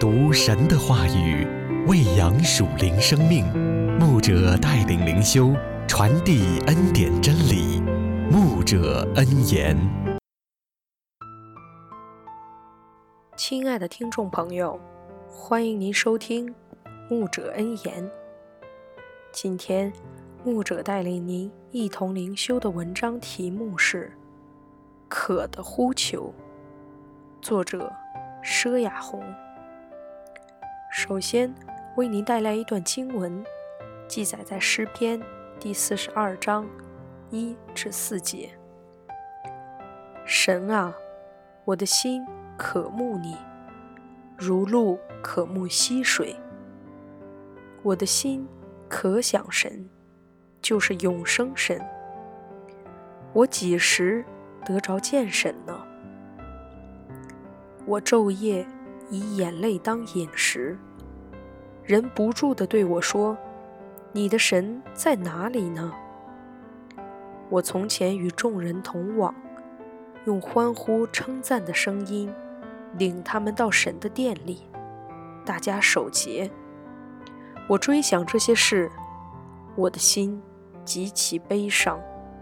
读神的话语，喂养属灵生命。牧者带领灵修，传递恩典真理。牧者恩言。 亲爱的听众朋友，欢迎您收听牧者恩言。今天牧者带领您一同灵修的文章题目是渴的呼求，作者佘雅红。首先为您带来一段经文，记载在诗篇第42章1至4节。神啊，我的心渴慕你，如鹿渴慕溪水。我的心可想神，就是永生神。我几时得着见神呢？我昼夜以眼泪当饮食，人不住地对我说，你的神在哪里呢？我从前与众人同往，用欢呼称赞的声音领他们到神的殿里，大家守节。我追想这些事，我的心极其悲伤。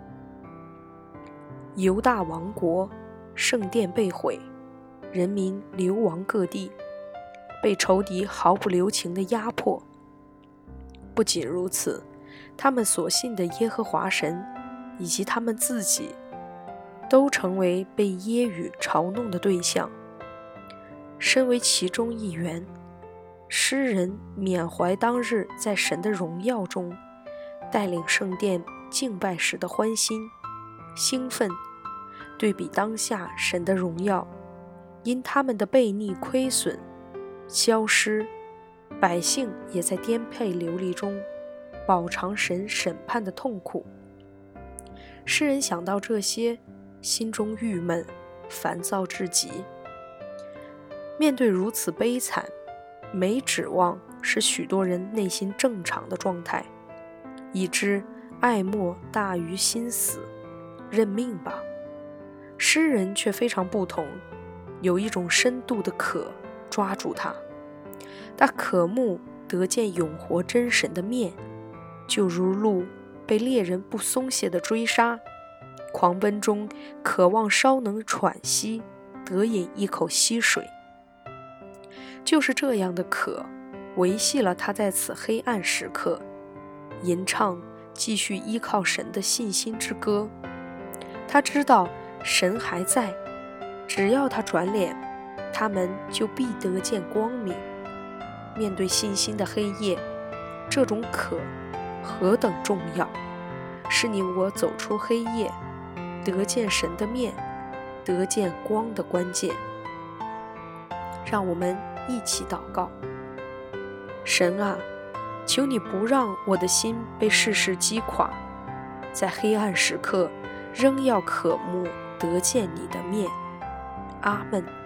犹大王国，圣殿被毁，人民流亡各地，被仇敌毫不留情地压迫。不仅如此，他们所信的耶和华神以及他们自己都成为被揶揄嘲弄的对象。身为其中一员，诗人缅怀当日在神的荣耀中带领圣殿敬拜时的欢欣兴奋，对比当下神的荣耀因他们的悖逆亏损消失，百姓也在颠沛流离中饱尝神审判的痛苦。诗人想到这些，心中郁闷烦躁至极。面对如此悲惨，没指望使许多人内心正常的状态，已知爱莫大于心死，认命吧。诗人却非常不同，有一种深度的渴抓住他，他渴慕得见永活真神的面，就如鹿被猎人不松懈的追杀，狂奔中渴望稍能喘息，得饮一口溪水。就是这样的渴，维系了他在此黑暗时刻吟唱继续依靠神的信心之歌。他知道神还在，只要他转脸，他们就必得见光明。面对信心的黑夜，这种渴何等重要，是你我走出黑夜，得见神的面，得见光的关键。让我们一起祷告。神啊，求你不让我的心被世事击垮，在黑暗时刻仍要渴慕得见你的面。阿们。